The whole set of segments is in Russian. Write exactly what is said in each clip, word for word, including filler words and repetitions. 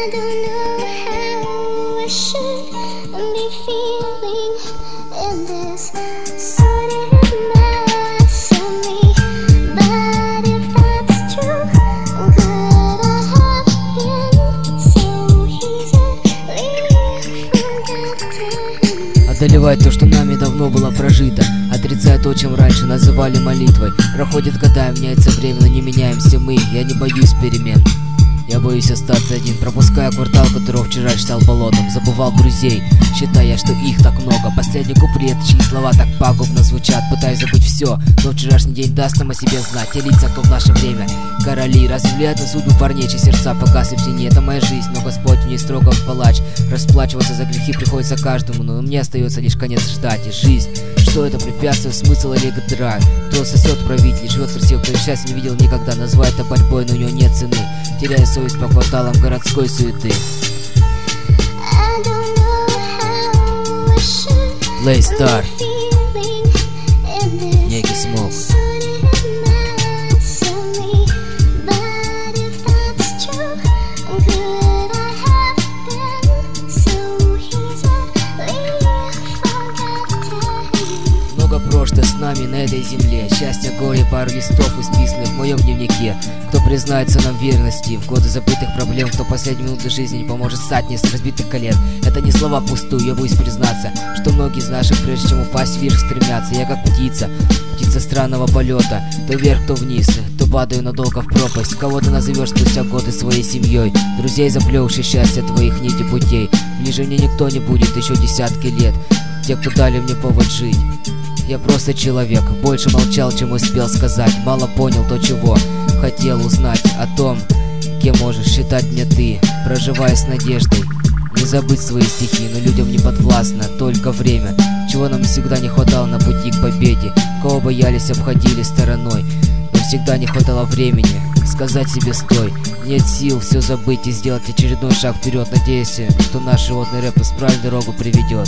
I don't know how I should be feeling in this sordid mess of me. But if that's true, could I have been so easily forgotten? Одолевает то, что нами давно было прожито, отрицая то, чем раньше называли молитвой. Проходит года, меняется время, но не меняемся мы. Я не боюсь перемен. Я боюсь остаться один, пропуская квартал, которого вчера считал болотом. Забывал друзей, считая, что их так много. Последний куплет, чьи слова так пагубно звучат. Пытаюсь забыть все, но вчерашний день даст нам о себе знать. Те лица, кто в наше время короли, разве влияет на судьбу парней, чьи сердца погасли в тени. Это моя жизнь, но Господь не строго палач. Расплачиваться за грехи приходится каждому, но мне остается лишь конец ждать. И жизнь, что это препятствие, смысл или игра? Кто сосет правитель, живет красиво, кто счастья не видел никогда. Назвать это борьбой, но у него нет цены, теряя совесть по кварталам городской суеты. Флейстар, некий смог. Много прошлое с нами на этой земле. Счастье, горе, пару листов исписанных в моем дневнике. Кто признается нам в верности в годы забытых проблем, кто последние минуты жизни не поможет встать не с разбитых колен. Это не слова пустую, я боюсь признаться, что многие из наших, прежде чем упасть вверх, стремятся. Я как птица, птица странного полета, то вверх, то вниз, то падаю надолго в пропасть. Кого ты назовешь спустя годы своей семьей, друзей, заплевших счастье твоих нити путей. Ближе мне никто не будет еще десятки лет, те, кто дали мне повод жить. Я просто человек, больше молчал, чем успел сказать. Мало понял то, чего хотел узнать. О том, кем можешь считать меня ты, проживая с надеждой. Не забыть свои стихи, но людям не подвластно только время. Чего нам всегда не хватало на пути к победе. Кого боялись, обходили стороной, но всегда не хватало времени сказать себе стой. Нет сил все забыть и сделать очередной шаг вперед. Надеюсь, что наш животный рэп нас в правильную дорогу приведет.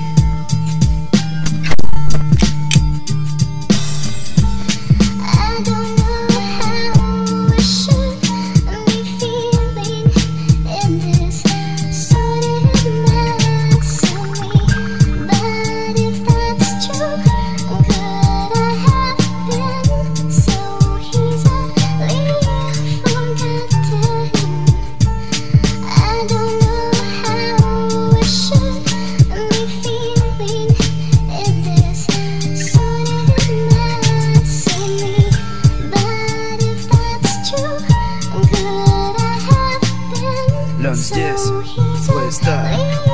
Лен здесь, Флейстар.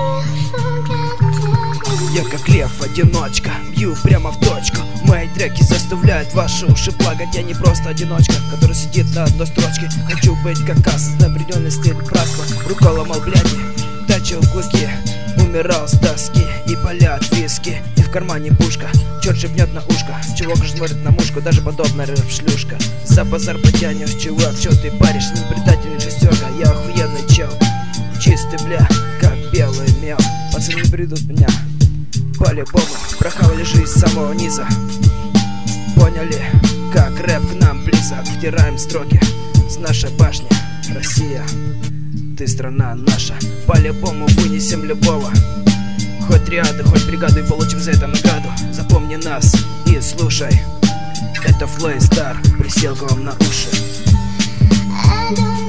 Я как лев-одиночка, бью прямо в точку. Мои треки заставляют ваши уши плакать. Я не просто одиночка, который сидит на одной строчке. Хочу быть как Ас, определенный стиль братства. Рука ломал бляди, точил клыки, умирал с тоски и поля от виски. И в кармане пушка, черт шепнет на ушко. Чувак смотрит на мушку, даже подобная рэп-шлюшка. За базар потянешь, чувак, чё ты паришь? Не предательный шестерка, я охуенный чел. Чистый, бля, как белый мел. Пацаны придут меня по-любому, прохавали жизнь с самого низа. Поняли, как рэп к нам близок. Втираем строки с нашей башни. Россия, ты страна наша. По-любому вынесем любого. Хоть триады, хоть бригаду, и получим за это награду. Запомни нас и слушай. Это Флейстар, присел к вам на уши.